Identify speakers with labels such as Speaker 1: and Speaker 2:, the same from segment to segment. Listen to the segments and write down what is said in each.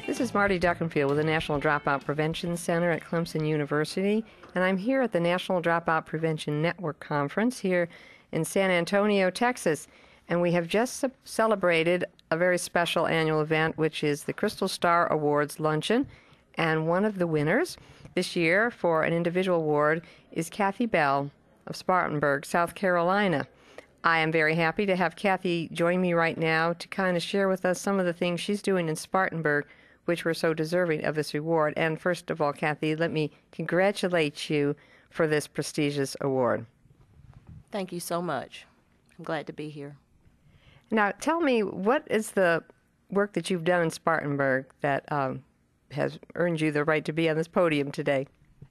Speaker 1: This is Marty Duckenfield with the National Dropout Prevention Center at Clemson University, and I'm here at the National Dropout Prevention Network Conference here in San Antonio, Texas. And we have just celebrated a very special annual event, which is the Crystal Star Awards Luncheon. And one of the winners this year for an individual award is Kathy Bell of Spartanburg, South Carolina. I am very happy to have Kathy join me right now to kind of share with us some of the things she's doing in Spartanburg, which were so deserving of this reward. And first of all, Kathy, let me congratulate you for this prestigious award.
Speaker 2: Thank you so much. I'm glad to be here.
Speaker 1: Now, tell me, what is the work that you've done in Spartanburg that has earned you the right to be on this podium today?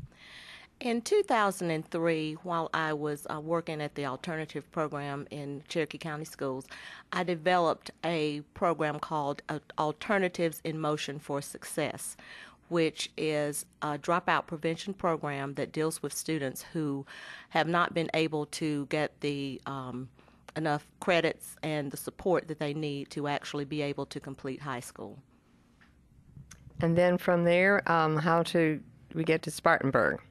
Speaker 2: In 2003, while I was working at the alternative program in Cherokee County Schools, I developed a program called Alternatives in Motion for Success, which is a dropout prevention program that deals with students who have not been able to get the enough credits and the support that they need to actually be able to complete high school.
Speaker 1: And then from there, how do we get to Spartanburg?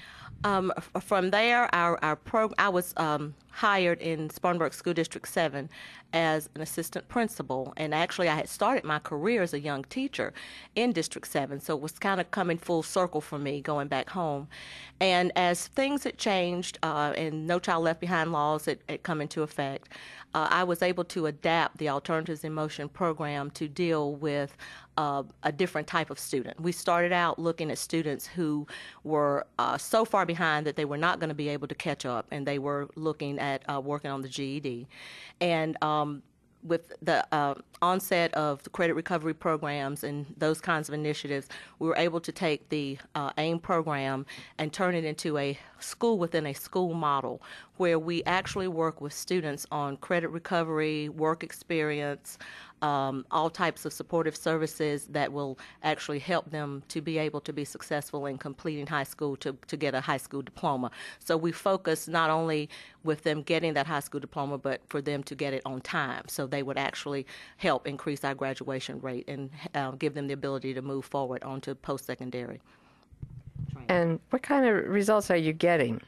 Speaker 2: From there, I was hired in Spartanburg School District 7 as an assistant principal, and actually I had started my career as a young teacher in District 7, so it was kind of coming full circle for me going back home. And as things had changed and No Child Left Behind laws had come into effect, I was able to adapt the Alternatives in Motion program to deal with a different type of student. We started out looking at students who were so far behind that they were not going to be able to catch up, and they were looking at working on the GED. And with the onset of the credit recovery programs and those kinds of initiatives, we were able to take the AIM program and turn it into a school within a school model, where we actually work with students on credit recovery, work experience, all types of supportive services that will actually help them to be able to be successful in completing high school to get a high school diploma. So we focus not only with them getting that high school diploma, but for them to get it on time, so they would actually help increase our graduation rate and give them the ability to move forward onto post-secondary training.
Speaker 1: And what kind of results are you getting?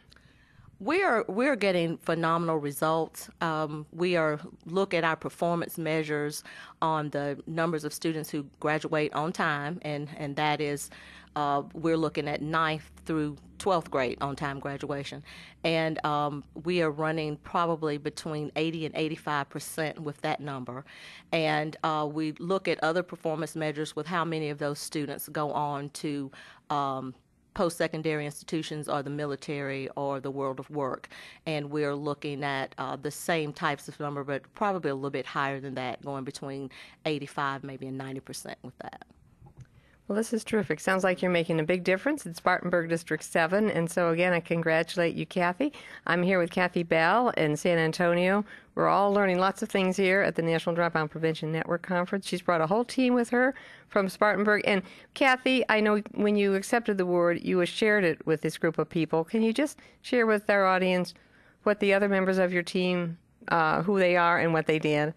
Speaker 2: We're getting phenomenal results. We look at our performance measures on the numbers of students who graduate on time, and that is we're looking at 9th through 12th grade on-time graduation. And we are running probably between 80 and 85% with that number. And we look at other performance measures with how many of those students go on to post-secondary institutions or the military or the world of work. And we're looking at the same types of number, but probably a little bit higher than that, going between 85, maybe and 90% with that.
Speaker 1: Well, this is terrific. Sounds like you're making a big difference in Spartanburg District 7. And so, again, I congratulate you, Kathy. I'm here with Kathy Bell in San Antonio. We're all learning lots of things here at the National Dropout Prevention Network Conference. She's brought a whole team with her from Spartanburg. And, Kathy, I know when you accepted the award, you shared it with this group of people. Can you just share with our audience what the other members of your team, who they are and what they did?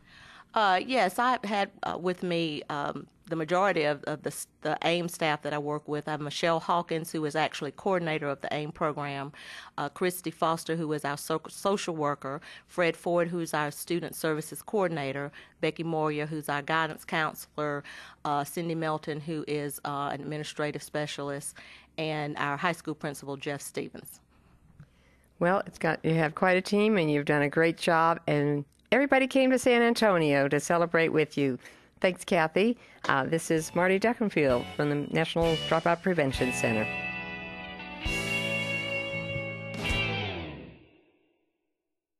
Speaker 2: Yes, I had with me the majority of the AIM staff that I work with. I have Michelle Hawkins, who is actually coordinator of the AIM program, Christy Foster, who is our social worker, Fred Ford, who's our student services coordinator, Becky Moria, who's our guidance counselor, Cindy Melton, who is an administrative specialist, and our high school principal, Jeff Stevens.
Speaker 1: Well, you have quite a team, and you've done a great job, and everybody came to San Antonio to celebrate with you. Thanks, Kathy. This is Marty Duckenfield from the National Dropout Prevention Center.